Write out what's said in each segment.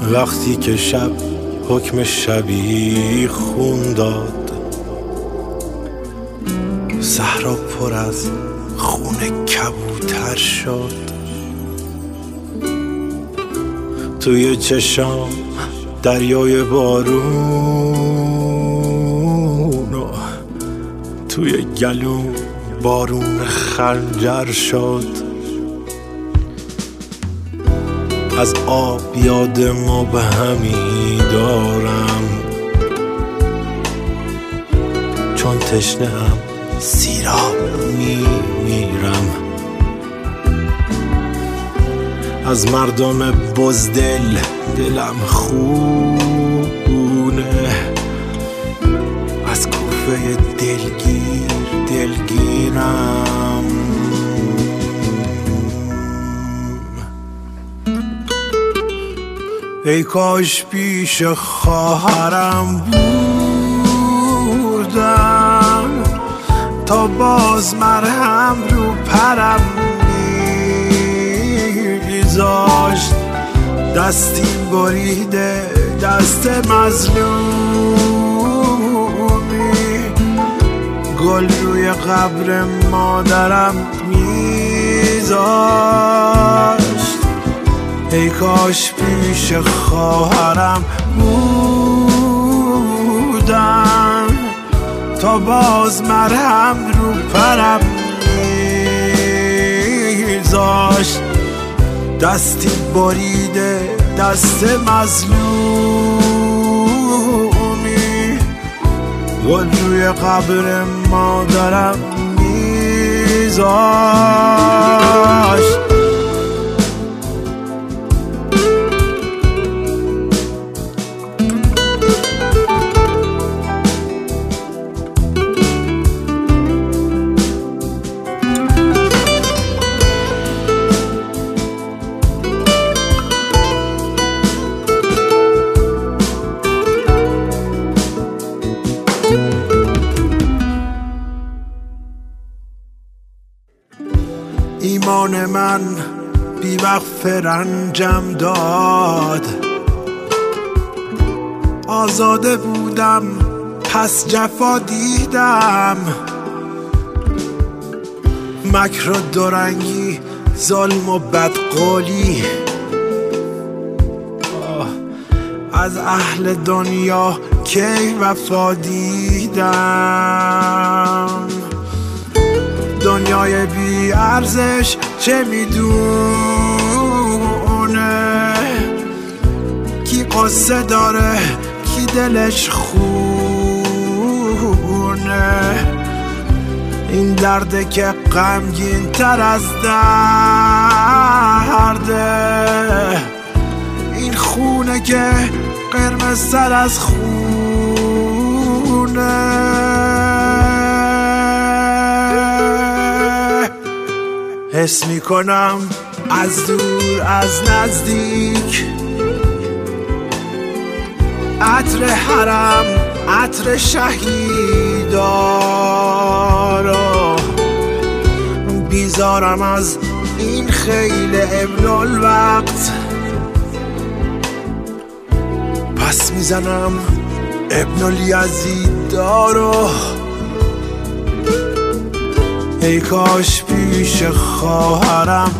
وقتی که شب حکم شبی خون داد، صحرا پر از خون کبوتر شد. توی چشام دریای بارون و توی گلوم بارون خنجر شد. از آب یاد مبهمی دارم، چون تشنه‌ام سیراب میمیرم. از مردم بزدل دلم خونه، از کوفه دلگیرم. ای کاش پیش خواهرم بودم، تا باز مرهم رو پرم میذاشت. دستیم بریده دست مظلومی، گل روی قبر مادرم میذاشت. ای کاش پیش خواهرم بودم، تا باز مرهم رو پرم میذاشت. دستی بریده دست مظلومی، گل روی قبر مادرم میذاشت. ایمان من بی‌وقف رنجم داد، آزاده بودم پس جفا دیدم. مکر و دورنگی، ظلم و بدقولی، از اهل دنیا کی وفا دیدم. دنیای بی ارزش چه میدونه، کی قصه داره کی دلش خونه. این درده که غمگین تر از درده، این خونه که قرمز تر از خونه. حس میکنم از دور از نزدیک، عطر حرم عطر شهیدارا. بیزارم از این خیل ابن الوقت، پس میزنم ابن الیزیدارو. ای کاش پیش خواهرم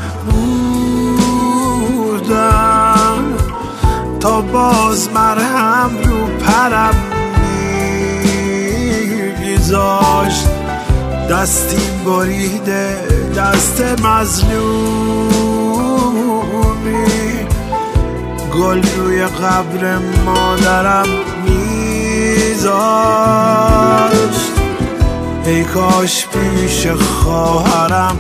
بودم، تا باز مرهم رو پرم میذاشت. دستیم بریده دست مظلومی، گل روی قبر مادرم میذاشت. ای کاش پیش خواهرم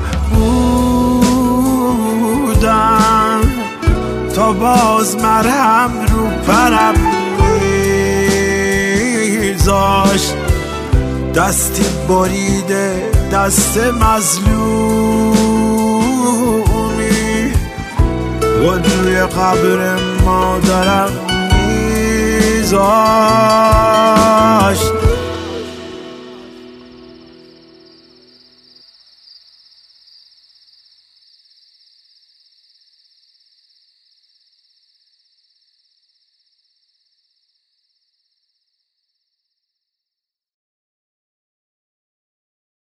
بودم، تا باز مرهم رو پرم میذاشت. دستی بریده دست مظلومی، گل روی قبر مادرم میذاشت.